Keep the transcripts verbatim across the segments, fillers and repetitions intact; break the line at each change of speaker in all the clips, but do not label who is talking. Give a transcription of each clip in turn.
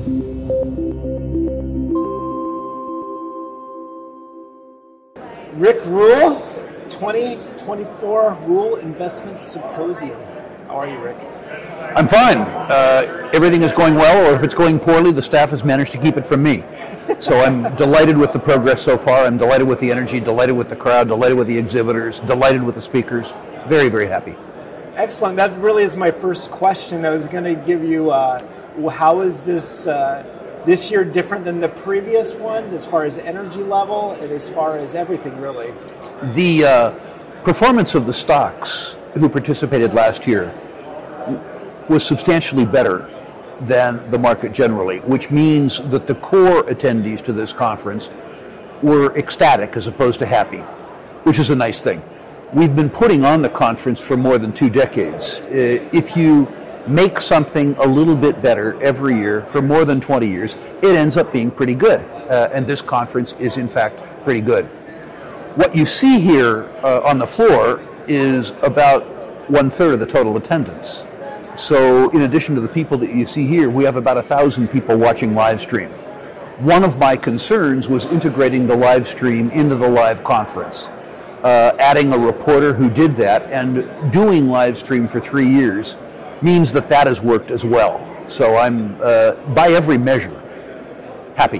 Rick Rule, twenty twenty-four Rule Investment Symposium. How are you, Rick?
I'm fine. Uh, everything is going well, or if it's going poorly, the staff has managed to keep it from me. So I'm delighted with the progress so far. I'm delighted with the energy, delighted with the crowd, delighted with the exhibitors, delighted with the speakers. Very, very happy.
Excellent. That really is my first question. I was going to give you, uh, how is this uh, this year different than the previous ones as far as energy level and as far as everything, really?
The uh, performance of the stocks who participated last year was substantially better than the market generally, which means that the core attendees to this conference were ecstatic as opposed to happy, which is a nice thing. We've been putting on the conference for more than two decades. Uh, if you make something a little bit better every year for more than twenty years, it ends up being pretty good. Uh, and this conference is, in fact, pretty good. What you see here uh, on the floor is about one-third of the total attendance. So in addition to the people that you see here, we have about a thousand people watching live stream. One of my concerns was integrating the live stream into the live conference. Uh, adding a reporter who did that and doing live stream for three years means that that has worked as well. So I'm, uh, by every measure, happy.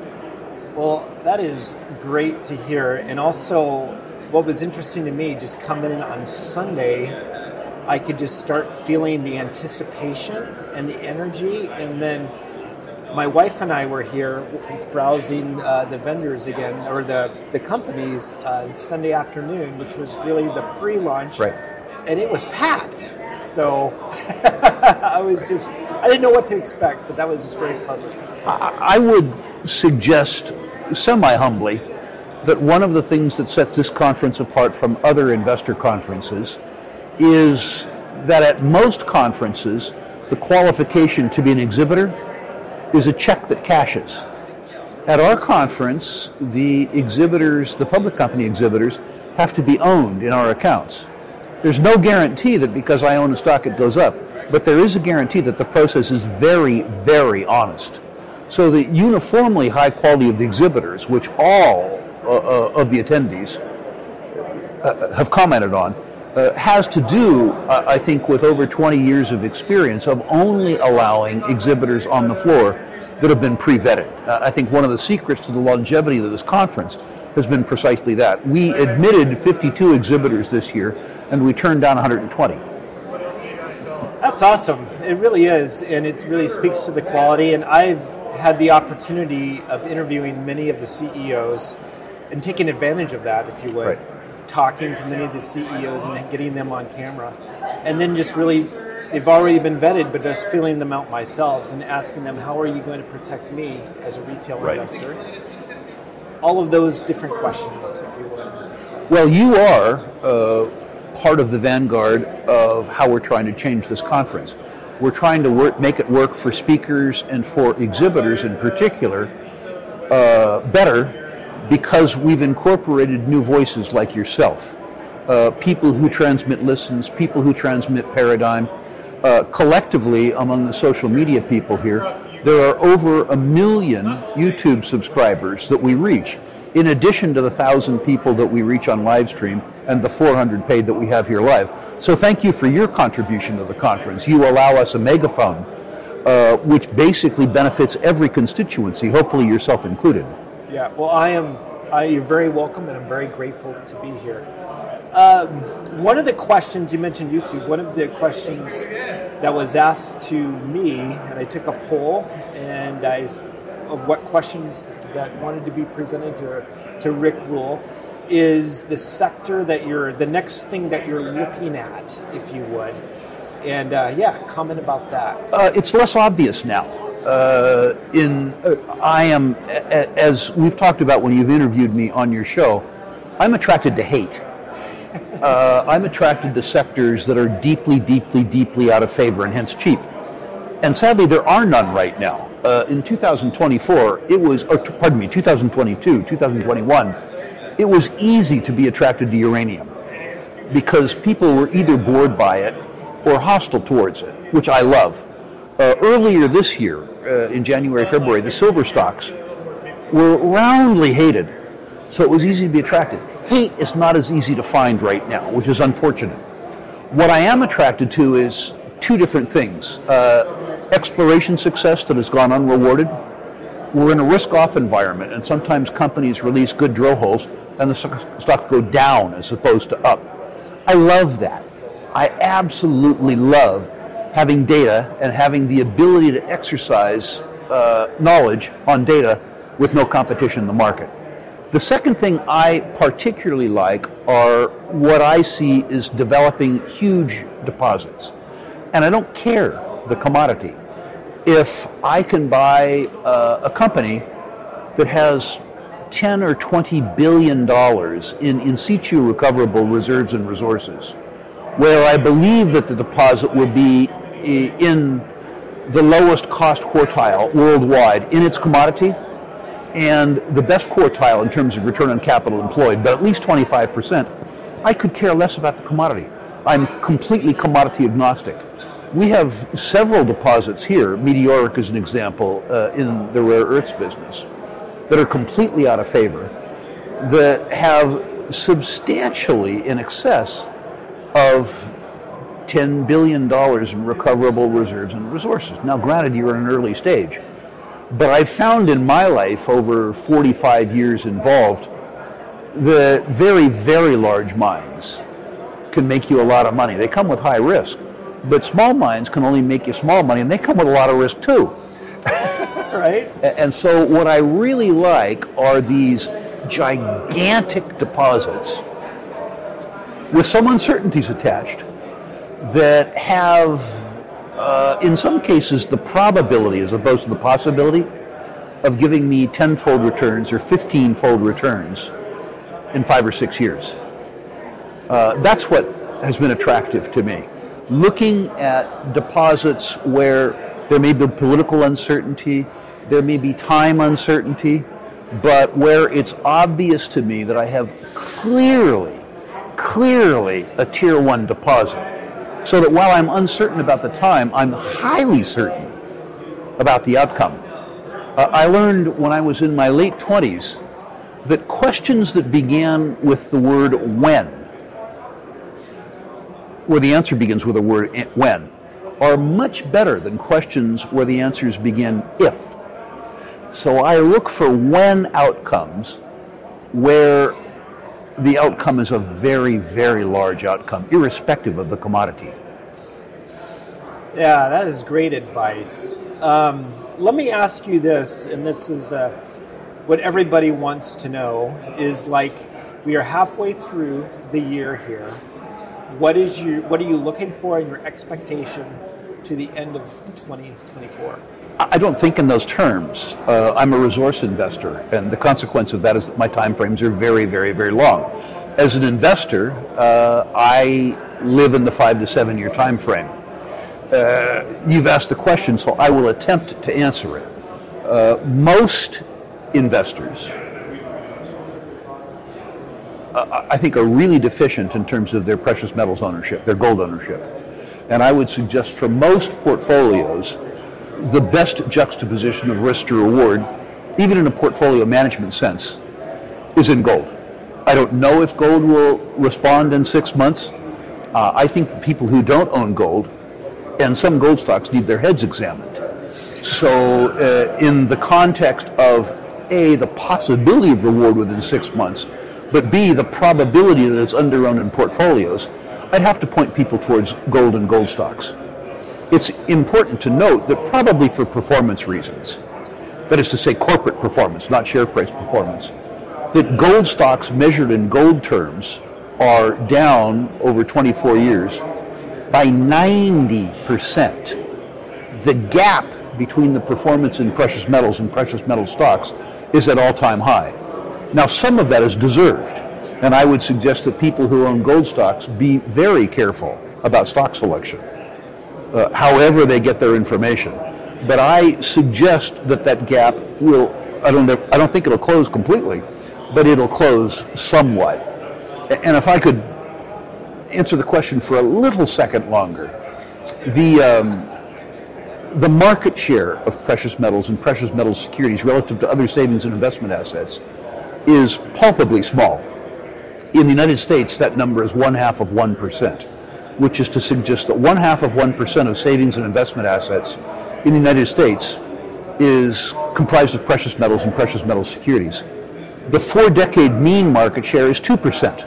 Well, that is great to hear. And also, what was interesting to me, just coming in on Sunday, I could just start feeling the anticipation and the energy. And then my wife and I were here just browsing uh, the vendors again, or the, the companies uh, Sunday afternoon, which was really the pre-launch.
Right.
And it was packed. So I was just, I didn't know what to expect, but that was just very pleasant. So.
I, I would suggest, semi-humbly, that one of the things that sets this conference apart from other investor conferences is that at most conferences, the qualification to be an exhibitor is a check that cashes. At our conference, the exhibitors, the public company exhibitors, have to be owned in our accounts. There's no guarantee that because I own a stock it goes up, but there is a guarantee that the process is very, very honest. So the uniformly high quality of the exhibitors, which all uh, uh, of the attendees uh, have commented on, uh, has to do, uh, I think, with over twenty years of experience of only allowing exhibitors on the floor that have been pre-vetted. Uh, I think one of the secrets to the longevity of this conference has been precisely that. We admitted fifty-two exhibitors this year, and we turned down one hundred twenty.
That's awesome. It really is, and it really speaks to the quality. And I've had the opportunity of interviewing many of the C E Os and taking advantage of that, if you would,
right.
Talking to many of the C E Os and getting them on camera. And then just really, they've already been vetted, but just feeling them out myself and asking them, how are you going to protect me as a retail
right.
investor? All of those different questions, if you would. So.
Well, you are uh, part of the vanguard of how we're trying to change this conference. We're trying to work, make it work for speakers and for exhibitors in particular uh, better because we've incorporated new voices like yourself, uh, people who transmit listens, people who transmit paradigm. Uh, collectively, among the social media people here, there are over a million YouTube subscribers that we reach, in addition to the thousand people that we reach on live stream and the four hundred paid that we have here live. So thank you for your contribution to the conference. You allow us a megaphone, uh, which basically benefits every constituency, hopefully yourself included.
Yeah, well, I am. I, you're very welcome, and I'm very grateful to be here. Um, one of the questions, you mentioned YouTube, one of the questions that was asked to me, and I took a poll, and I, of what questions that wanted to be presented to, to Rick Rule, is the sector that you're, the next thing that you're looking at, if you would. And uh, yeah, comment about that.
Uh, it's less obvious now. Uh, in uh, I am, a, as we've talked about when you've interviewed me on your show, I'm attracted to hate. Uh, I'm attracted to sectors that are deeply, deeply, deeply out of favor and hence cheap. And sadly, there are none right now. Uh, in two thousand twenty-four, it was, or pardon me, two thousand twenty-two, two thousand twenty-one, it was easy to be attracted to uranium because people were either bored by it or hostile towards it, which I love. Uh, earlier this year, uh, in January, February, the silver stocks were roundly hated. So it was easy to be attracted. Hate is not as easy to find right now, which is unfortunate. What I am attracted to is two different things. Uh, exploration success that has gone unrewarded. We're in a risk-off environment, and sometimes companies release good drill holes, and the stocks go down as opposed to up. I love that. I absolutely love having data and having the ability to exercise uh, knowledge on data with no competition in the market. The second thing I particularly like are what I see is developing huge deposits. And I don't care the commodity. If I can buy uh, a company that has ten or twenty billion dollars in in situ recoverable reserves and resources, where I believe that the deposit will be in the lowest cost quartile worldwide in its commodity, and the best quartile in terms of return on capital employed, but at least twenty-five percent, I could care less about the commodity. I'm completely commodity agnostic. We have several deposits here, Meteoric is an example, uh, in the rare earths business, that are completely out of favor, that have substantially in excess of ten billion dollars in recoverable reserves and resources. Now, granted, you're in an early stage, but I've found in my life, over forty-five years involved, that very, very large mines can make you a lot of money. They come with high risk, but small mines can only make you small money, and they come with a lot of risk too.
Right?
And so what I really like are these gigantic deposits with some uncertainties attached that have, uh, in some cases, the probability as opposed to the possibility of giving me tenfold returns or fifteen-fold returns in five or six years. Uh, that's what has been attractive to me. Looking at deposits where there may be political uncertainty, there may be time uncertainty, but where it's obvious to me that I have clearly, clearly a tier one deposit. So that while I'm uncertain about the time, I'm highly certain about the outcome. Uh, I learned when I was in my late twenties that questions that began with the word when, where the answer begins with the word when, are much better than questions where the answers begin if. So I look for when outcomes where the outcome is a very, very large outcome, irrespective of the commodity.
Yeah, that is great advice. Um, let me ask you this, and this is uh, what everybody wants to know, is like, we are halfway through the year here. What is you, what are you looking for in your expectation to the end of twenty twenty-four?
I don't think in those terms. Uh, I'm a resource investor, and the consequence of that is that my time frames are very, very, very long. As an investor, uh, I live in the five to seven year time frame. Uh, you've asked the question, so I will attempt to answer it. Uh, most investors, uh, I think, are really deficient in terms of their precious metals ownership, their gold ownership. And I would suggest for most portfolios, the best juxtaposition of risk to reward, even in a portfolio management sense, is in gold. I don't know if gold will respond in six months. Uh, I think the people who don't own gold, and some gold stocks, need their heads examined. So uh, in the context of A, the possibility of reward within six months, but B, the probability that it's under-owned in portfolios, I'd have to point people towards gold and gold stocks. It's important to note that probably for performance reasons, that is to say corporate performance, not share price performance, that gold stocks measured in gold terms are down over twenty-four years by ninety percent. The gap between the performance in precious metals and precious metal stocks is at all-time high. Now, some of that is deserved, and I would suggest that people who own gold stocks be very careful about stock selection, uh, however they get their information. But I suggest that that gap will, I don't, I don't think it'll close completely, but it'll close somewhat. And if I could answer the question for a little second longer, the um, the market share of precious metals and precious metal securities relative to other savings and investment assets is palpably small. In the United States, that number is one half of one percent, which is to suggest that one half of one percent of savings and investment assets in the United States is comprised of precious metals and precious metal securities. The four-decade mean market share is two percent.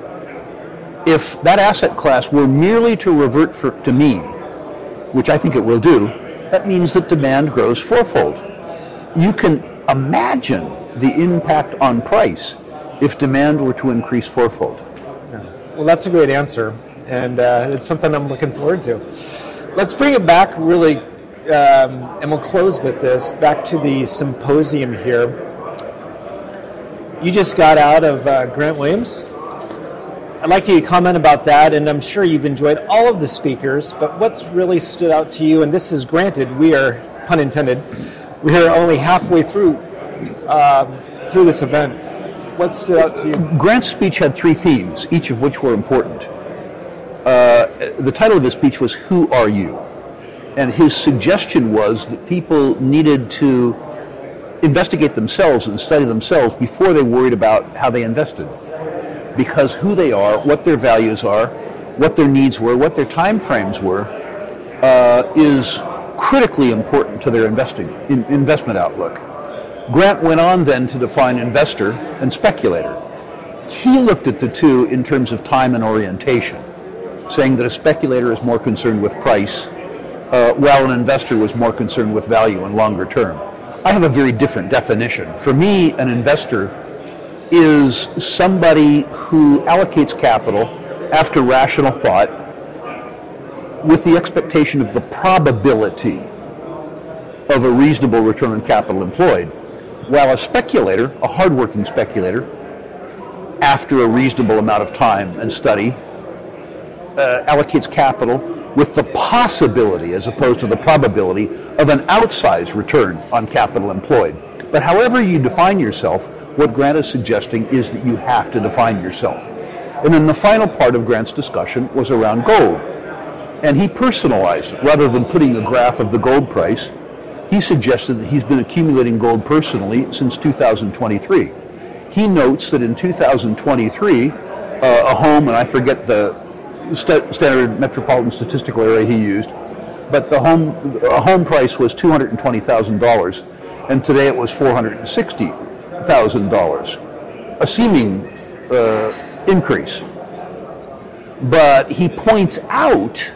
If that asset class were merely to revert for, to mean, which I think it will do, that means that demand grows fourfold. You can imagine the impact on price if demand were to increase fourfold.
Yeah. Well, that's a great answer, and uh, it's something I'm looking forward to. Let's bring it back really, um, and we'll close with this, back to the symposium here. You just got out of uh, Grant Williams. I'd like you to comment about that, and I'm sure you've enjoyed all of the speakers, but what's really stood out to you, and this is granted, we are, pun intended, we are only halfway through um, through this event. What stood out to you?
Grant's speech had three themes, each of which were important. Uh, the title of his speech was, "Who Are You?" And his suggestion was that people needed to investigate themselves and study themselves before they worried about how they invested. Because who they are, what their values are, what their needs were, what their time frames were, uh, is critically important to their investing in, investment outlook. Grant went on then to define investor and speculator. He looked at the two in terms of time and orientation, saying that a speculator is more concerned with price, uh, while an investor was more concerned with value and longer term. I have a very different definition. For me, an investor is somebody who allocates capital after rational thought with the expectation of the probability of a reasonable return on capital employed, while a speculator, a hardworking speculator, after a reasonable amount of time and study, uh, allocates capital with the possibility, as opposed to the probability, of an outsized return on capital employed. But however you define yourself, what Grant is suggesting is that you have to define yourself. And then the final part of Grant's discussion was around gold. And he personalized it. Rather than putting a graph of the gold price, he suggested that he's been accumulating gold personally since two thousand twenty-three. He notes that in two thousand twenty-three, uh, a home, and I forget the st- standard metropolitan statistical area he used, but the home a home price was two hundred twenty thousand dollars, and today it was four hundred sixty thousand dollars, a seeming uh, increase. But he points out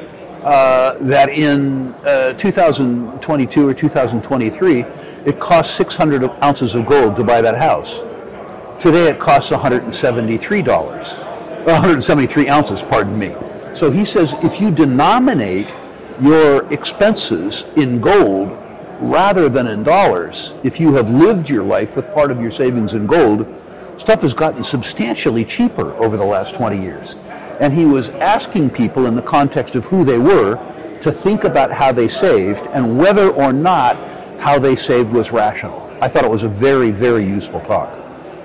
uh, that in uh, two thousand twenty-two or two thousand twenty-three, it cost six hundred ounces of gold to buy that house. Today it costs one hundred seventy-three dollars, one hundred seventy-three ounces, pardon me. So he says if you denominate your expenses in gold rather than in dollars, if you have lived your life with part of your savings in gold, stuff has gotten substantially cheaper over the last twenty years. And he was asking people in the context of who they were to think about how they saved and whether or not how they saved was rational. I thought it was a very, very useful talk.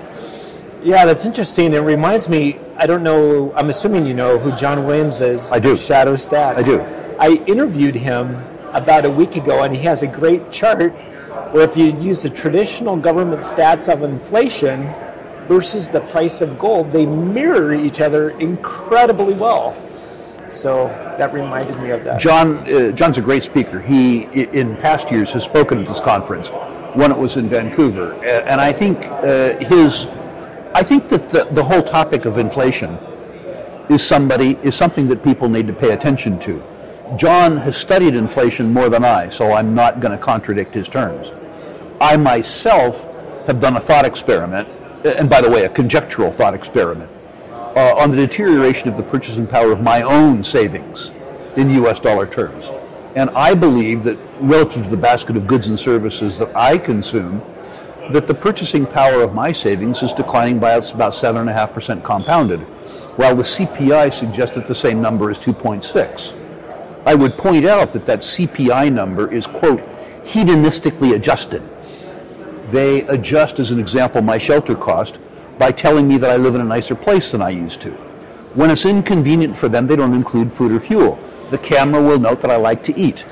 Yeah, that's interesting. It reminds me, I don't know, I'm assuming you know who John Williams is.
I do.
Shadow Stats.
I do.
I interviewed him about a week ago, and he has a great chart where if you use the traditional government stats of inflation versus the price of gold, they mirror each other incredibly well. So that reminded me of that.
John, uh, John's a great speaker. He, in past years, has spoken at this conference when it was in Vancouver, and I think uh, his, I think that the, the whole topic of inflation is somebody is something that people need to pay attention to. John has studied inflation more than I, so I'm not going to contradict his terms. I myself have done a thought experiment, and by the way, a conjectural thought experiment, uh, on the deterioration of the purchasing power of my own savings in U S dollar terms. And I believe that relative to the basket of goods and services that I consume, that the purchasing power of my savings is declining by about seven point five percent compounded, while the C P I suggests that the same number is two point six. I would point out that that C P I number is, quote, hedonistically adjusted. They adjust, as an example, my shelter cost by telling me that I live in a nicer place than I used to. When it's inconvenient for them, they don't include food or fuel. The camera will note that I like to eat.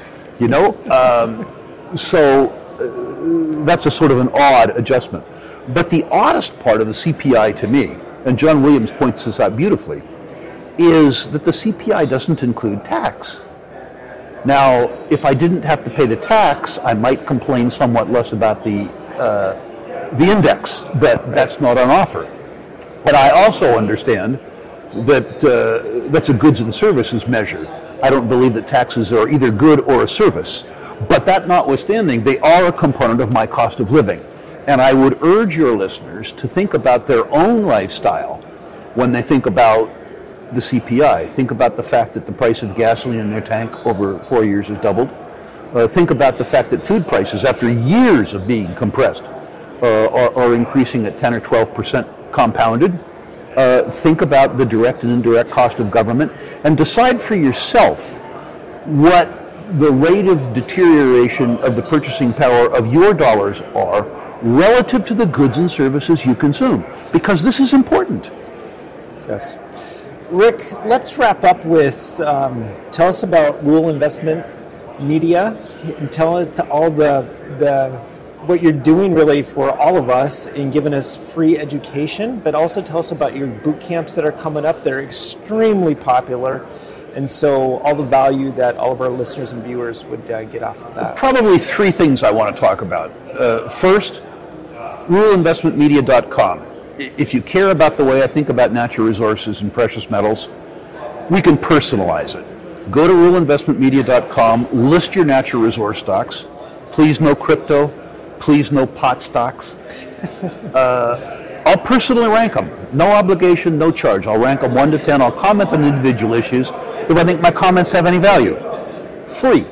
you know? Um, so uh, that's a sort of an odd adjustment. But the oddest part of the C P I to me, and John Williams points this out beautifully, is that the C P I doesn't include tax. Now, if I didn't have to pay the tax, I might complain somewhat less about the uh, the index, but that's not on offer. And I also understand that uh, that's a goods and services measure. I don't believe that taxes are either good or a service. But that notwithstanding, they are a component of my cost of living. And I would urge your listeners to think about their own lifestyle when they think about the C P I. Think about the fact that the price of gasoline in their tank over four years has doubled. Uh, think about the fact that food prices, after years of being compressed, uh, are, are increasing at ten or twelve percent compounded. Uh, think about the direct and indirect cost of government, and decide for yourself what the rate of deterioration of the purchasing power of your dollars are relative to the goods and services you consume, because this is important.
Yes. Rick, let's wrap up with, um, tell us about Rural Investment Media, and tell us to all the, the what you're doing really for all of us in giving us free education, but also tell us about your boot camps that are coming up. They're extremely popular, and so all the value that all of our listeners and viewers would uh, get off of that.
Probably three things I want to talk about. Uh, first, rural investment media dot com. If you care about the way I think about natural resources and precious metals, we can personalize it. Go to rural investment media dot com, list your natural resource stocks. Please no crypto, please no pot stocks. uh, I'll personally rank them. No obligation, no charge. I'll rank them one to ten. I'll comment on individual issues if I think my comments have any value. Free.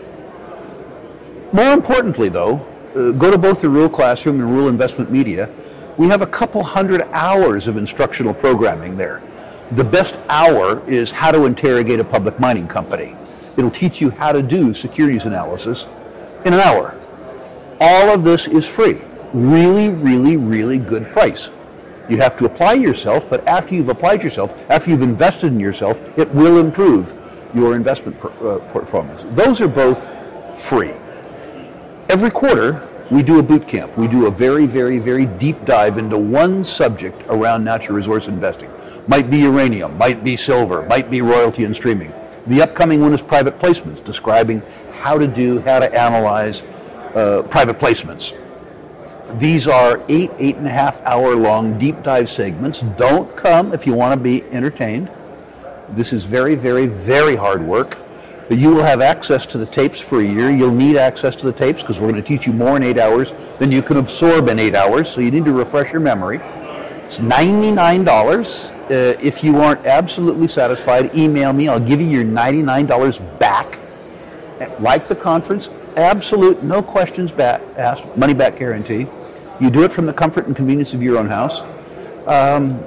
More importantly, though, uh, go to both the Rural Classroom and Rural Investment Media. We have a couple hundred hours of instructional programming there. The best hour is how to interrogate a public mining company. It'll teach you how to do securities analysis in an hour. All of this is free. Really, really, really good price. You have to apply yourself, but after you've applied yourself, after you've invested in yourself, it will improve your investment per, uh, performance. Those are both free. Every quarter, we do a boot camp. We do a very, very, very deep dive into one subject around natural resource investing. Might be uranium, might be silver, might be royalty and streaming. The upcoming one is private placements, describing how to do, how to analyze uh, private placements. These are eight, eight and a half hour long deep dive segments. Don't come if you want to be entertained. This is very, very, very hard work. But you will have access to the tapes for a year. You'll need access to the tapes because we're going to teach you more in eight hours than you can absorb in eight hours. So you need to refresh your memory. It's ninety-nine dollars. Uh, if you aren't absolutely satisfied, email me. I'll give you your ninety-nine dollars back. Like the conference, absolute, no questions back, asked, money back guarantee. You do it from the comfort and convenience of your own house. Um,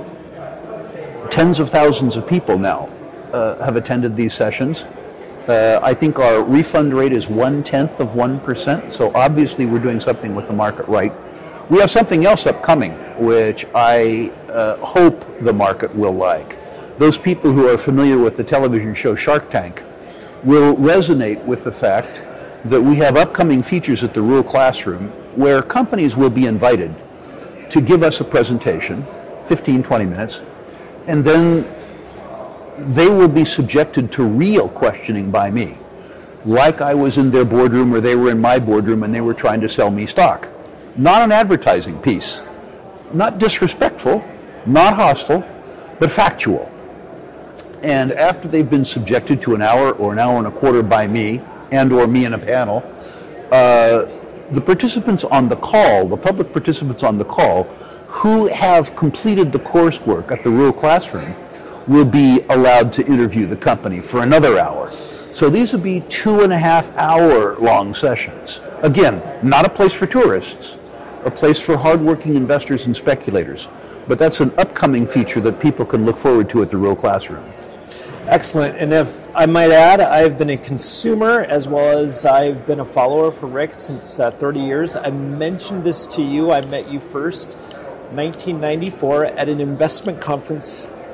tens of thousands of people now uh, have attended these sessions. Uh, I think our refund rate is one-tenth of one percent, so obviously we're doing something with the market right. We have something else upcoming, which I uh, hope the market will like. Those people who are familiar with the television show Shark Tank will resonate with the fact that we have upcoming features at the Rural Classroom where companies will be invited to give us a presentation, fifteen, twenty minutes, and then they will be subjected to real questioning by me, like I was in their boardroom or they were in my boardroom and they were trying to sell me stock. Not an advertising piece, not disrespectful, not hostile, but factual. And after they've been subjected to an hour or an hour and a quarter by me and or me in a panel, uh, the participants on the call, the public participants on the call, who have completed the coursework at the Rural Classroom will be allowed to interview the company for another hour. So these will be two and a half hour long sessions. Again, not a place for tourists, a place for hardworking investors and speculators. But that's an upcoming feature that people can look forward to at the Rural Classroom.
Excellent. And if I might add, I've been a consumer as well as I've been a follower for Rick since uh, thirty years. I mentioned this to you. I met you first, nineteen ninety-four, at an investment conference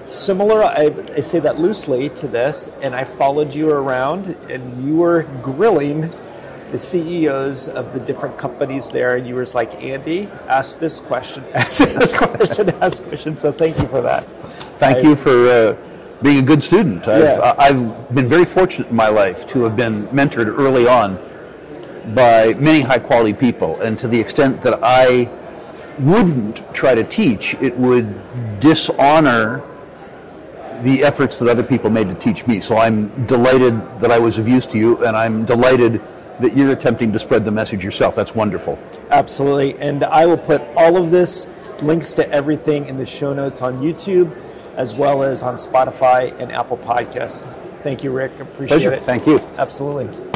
similar, I, I say that loosely to this, and I followed you around, and you were grilling the C E Os of the different companies there, and you were like, Andy, ask this question, ask this question, ask this question. So thank you for that.
Thank I, you for uh, being a good student. I've,
yeah.
I've been very fortunate in my life to have been mentored early on by many high-quality people, and to the extent that I wouldn't try to teach, it would dishonor the efforts that other people made to teach me. So I'm delighted that I was of use to you, and I'm delighted that you're attempting to spread the message yourself. That's wonderful.
Absolutely. And I will put all of this, links to everything, in the show notes on YouTube, as well as on Spotify and Apple Podcasts. Thank you, Rick. Appreciate
Pleasure.
it.
Thank you.
Absolutely.